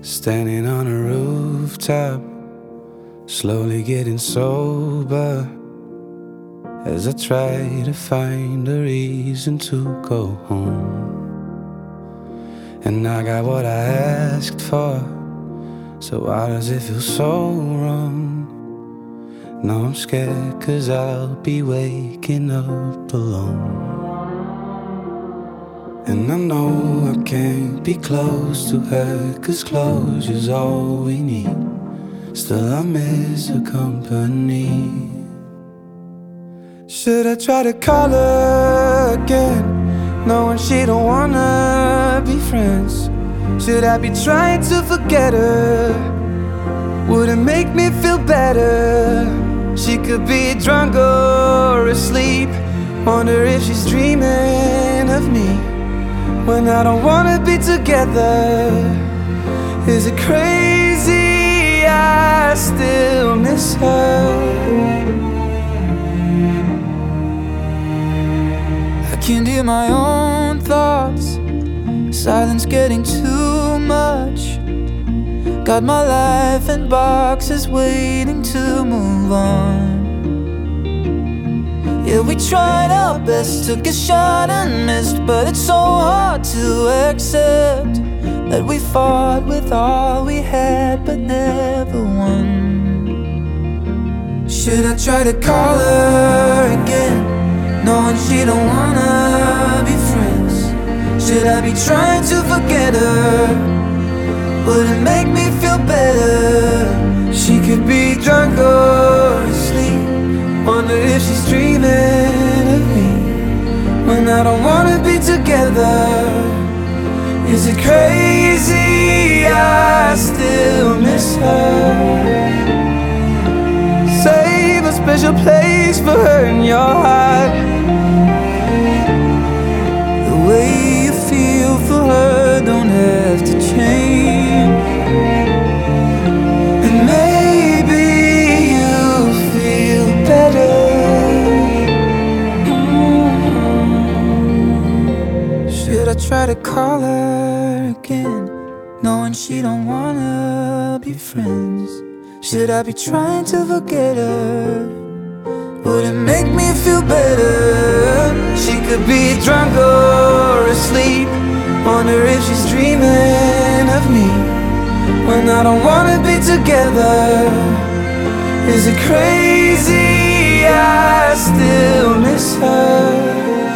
Standing on a rooftop, slowly getting sober, as I try to find a reason to go home. And I got what I asked for, so why does it feel so wrong? Now I'm scared 'cause I'll be waking up alone. And I know I can't be close to her, 'cause closure's all we need. Still I miss her company. Should I try to call her again, knowing she don't wanna be friends? Should I be trying to forget her? Would it make me feel better? She could be drunk or asleep. Wonder if she's dreaming of me when I don't wanna be together. Is it crazy? I still miss her. I can't hear my own thoughts, silence getting too much. Got my life in boxes waiting to move on. Yeah, we tried our best, took a shot and missed, but it's so hard to accept that we fought with all we had but never won. Should I try to call her again, knowing she don't wanna be friends? Should I be trying to forget her? Would it make me feel better? She could be drunk or asleep. Wonder if she's dreaming of me when I don't wanna be together. Is it crazy? I still miss her. Save a special place for her in your heart. The way you feel for her don't have to change. And maybe you'll feel better. Should I try to call her again, knowing she don't wanna be friends? Should I be trying to forget her? Would it make me feel better? She could be drunk or asleep. Wonder if she's dreaming of me when I don't wanna be together. Is it crazy? I still miss her.